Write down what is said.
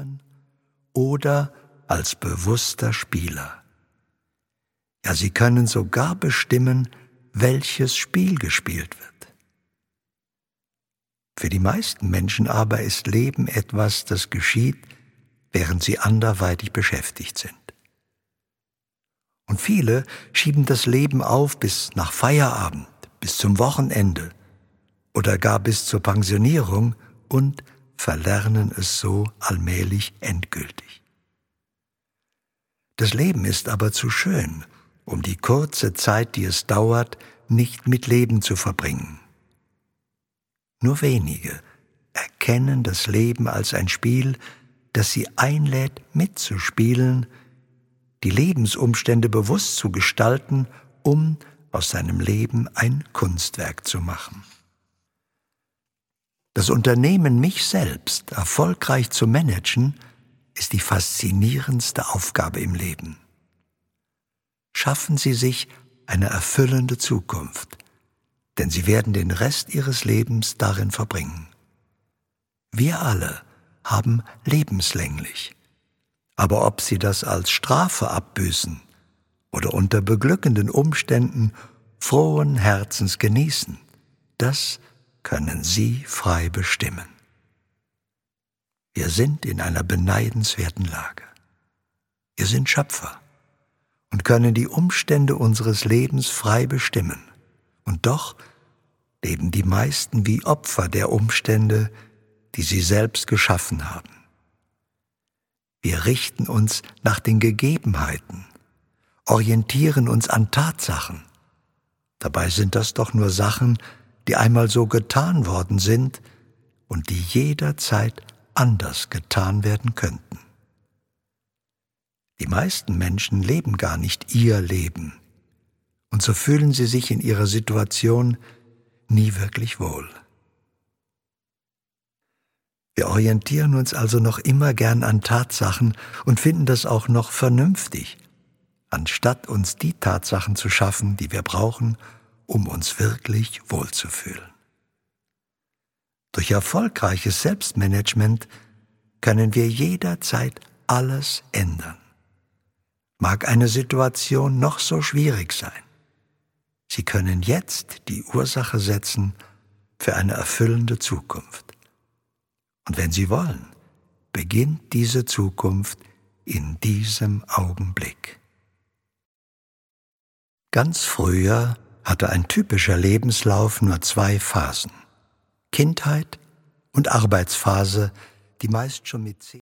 teilnehmen oder als bewusster Spieler. Ja, Sie können sogar bestimmen, welches Spiel gespielt wird. Für die meisten Menschen aber ist Leben etwas, das geschieht, während sie anderweitig beschäftigt sind. Und viele schieben das Leben auf bis nach Feierabend, bis zum Wochenende oder gar bis zur Pensionierung und verlernen es so allmählich endgültig. Das Leben ist aber zu schön, um die kurze Zeit, die es dauert, nicht mit Leben zu verbringen. Nur wenige erkennen das Leben als ein Spiel, das sie einlädt, mitzuspielen, die Lebensumstände bewusst zu gestalten, um aus seinem Leben ein Kunstwerk zu machen. Das Unternehmen, mich selbst erfolgreich zu managen, ist die faszinierendste Aufgabe im Leben. Schaffen Sie sich eine erfüllende Zukunft, denn Sie werden den Rest Ihres Lebens darin verbringen. Wir alle haben lebenslänglich, aber ob Sie das als Strafe abbüßen oder unter beglückenden Umständen frohen Herzens genießen, das können Sie frei bestimmen. Wir sind in einer beneidenswerten Lage. Wir sind Schöpfer und können die Umstände unseres Lebens frei bestimmen. Und doch leben die meisten wie Opfer der Umstände, die sie selbst geschaffen haben. Wir richten uns nach den Gegebenheiten, orientieren uns an Tatsachen. Dabei sind das doch nur Sachen, die einmal so getan worden sind und die jederzeit anders getan werden könnten. Die meisten Menschen leben gar nicht ihr Leben, und so fühlen sie sich in ihrer Situation nie wirklich wohl. Wir orientieren uns also noch immer gern an Tatsachen und finden das auch noch vernünftig, anstatt uns die Tatsachen zu schaffen, die wir brauchen, um uns wirklich wohlzufühlen. Durch erfolgreiches Selbstmanagement können wir jederzeit alles ändern. Mag eine Situation noch so schwierig sein. Sie können jetzt die Ursache setzen für eine erfüllende Zukunft. Und wenn Sie wollen, beginnt diese Zukunft in diesem Augenblick. Ganz früher hatte ein typischer Lebenslauf nur 2 Phasen: Kindheit und Arbeitsphase, die meist schon mit